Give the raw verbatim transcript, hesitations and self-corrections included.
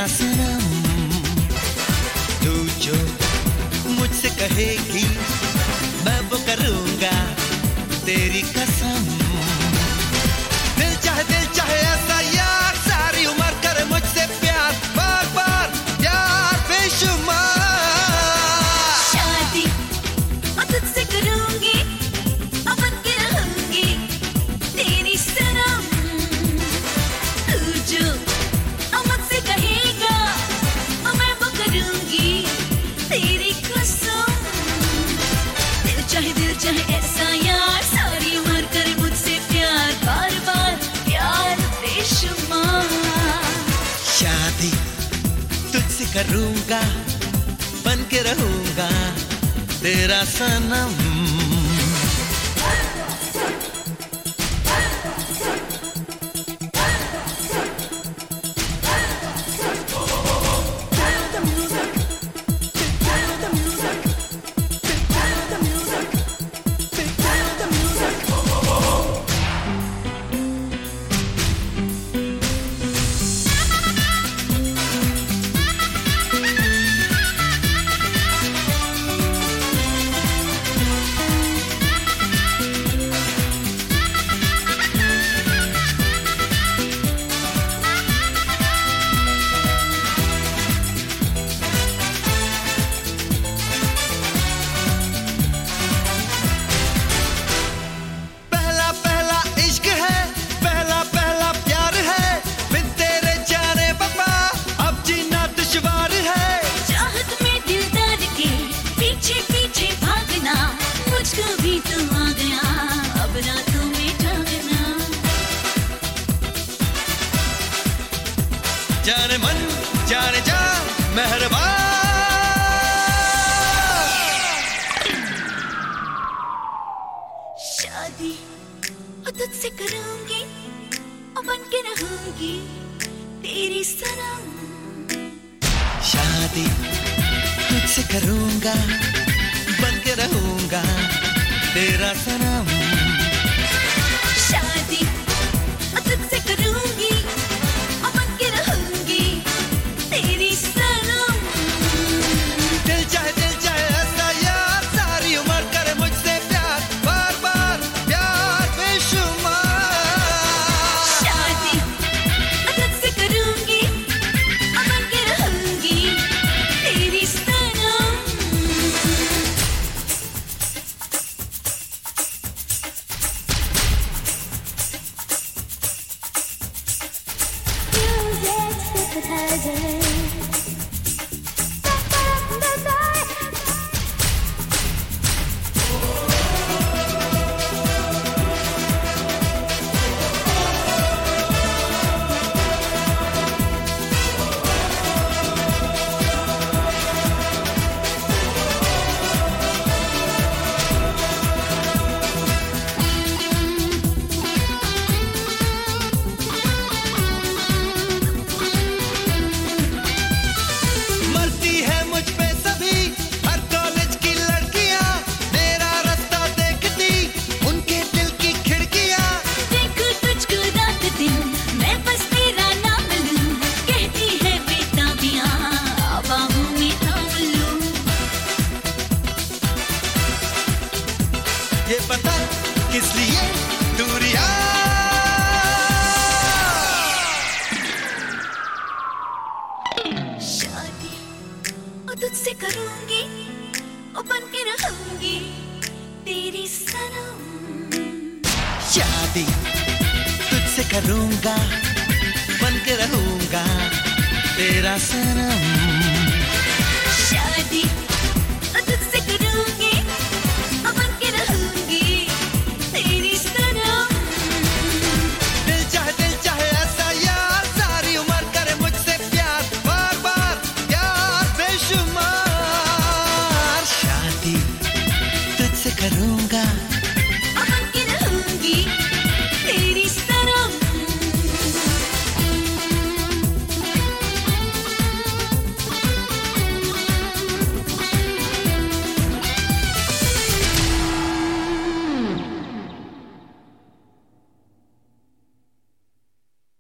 तेरा सनम। तू जो मुझसे कहेगी मैं वो करूँगा तेरी कसम। दिल चाहे दिल चाहे ऐसा यार, सारी उम्र करे मुझसे प्यार, बार बार यार बेशुमार। शादी मैं तुझसे करूँगी, अब बन के रहूँगी तेरी सनम। तू जो मुझसे कहेगा मैं वो करूँगी तेरी कसम। दिल चाहे दिल चाहे ऐसा यार, सारी उम्र करे मुझसे प्यार, बार बार प्यार बेशुमार। शादी तुझसे करूँगा, बन के रहूँगा तेरा सनम। जाने मन जाने जा मेहरबान। शादी तुझसे करूँगी और बन के रहूँगी तेरी सनम। शादी तुझसे करूँगा, बन के रहूँगा तेरा सनम। शादी तुझसे करूँगी और बन के रहूँगी तेरी सनम। दिल चाहे दिल चाहे ऐसा यार, सारी उम्र करे मुझसे प्यार, बार बार प्यार बेशुमार। शादी तुझसे करूँगी और बन के रहूँगी तेरी सनम। ये पता किस लिए दूरियां। शादी और तुझसे करूँगी और बन के रहूँगी तेरी सनम। शादी तुझसे करूँगा, बन के रहूँगा तेरा सनम।